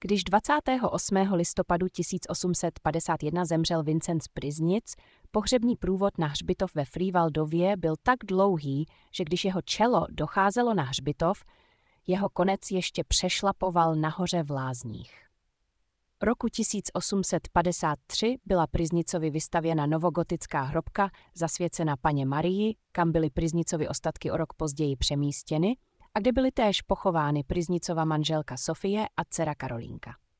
Když 28. listopadu 1851 zemřel Vincent z Priznic, pohřební průvod na hřbitov ve Frývaldově byl tak dlouhý, že když jeho čelo docházelo na hřbitov, jeho konec ještě přešlapoval nahoře v Lázních. Roku 1853 byla Priznicovi vystavěna novogotická hrobka zasvěcena Panně Marii, kam byly Priznicovy ostatky o rok později přemístěny a kde byly též pochovány Priznicova manželka Sofie a dcera Karolínka.